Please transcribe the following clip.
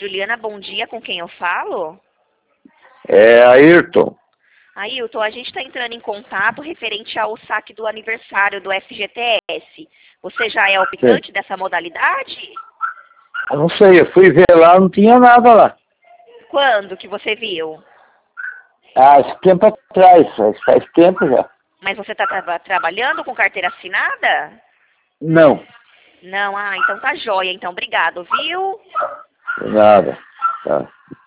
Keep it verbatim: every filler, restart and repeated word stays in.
Juliana, bom dia, com quem eu falo? É, Ayrton. Ailton, a gente está entrando em contato referente ao saque do aniversário do F G T S. Você já é optante dessa modalidade? Eu não sei, eu fui ver lá, não tinha nada lá. Quando que você viu? Ah, esse tempo atrás, faz, faz tempo já. Mas você está tra trabalhando com carteira assinada? Não, Não, ah, então tá jóia. Então, obrigado, viu? nada. Tá.